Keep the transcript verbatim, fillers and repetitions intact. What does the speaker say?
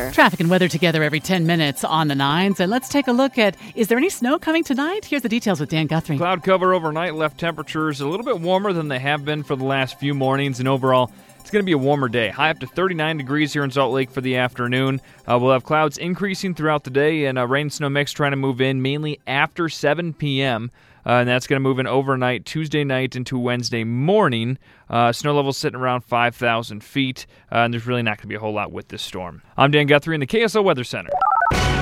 weather. Traffic and weather together every ten minutes on the nines. And let's take a look at, is there any snow coming tonight? Here's the details with Dan Guthrie. Cloud cover overnight left temperatures a little bit warmer than they have been for the last few mornings, and overall, it's going to be a warmer day. High up to thirty-nine degrees here in Salt Lake for the afternoon. Uh, we'll have clouds increasing throughout the day, and a rain-snow mix trying to move in mainly after seven p.m., Uh, and that's going to move in overnight Tuesday night into Wednesday morning. Uh, snow levels sitting around five thousand feet, uh, and there's really not going to be a whole lot with this storm. I'm Dan Guthrie in the K S L Weather Center.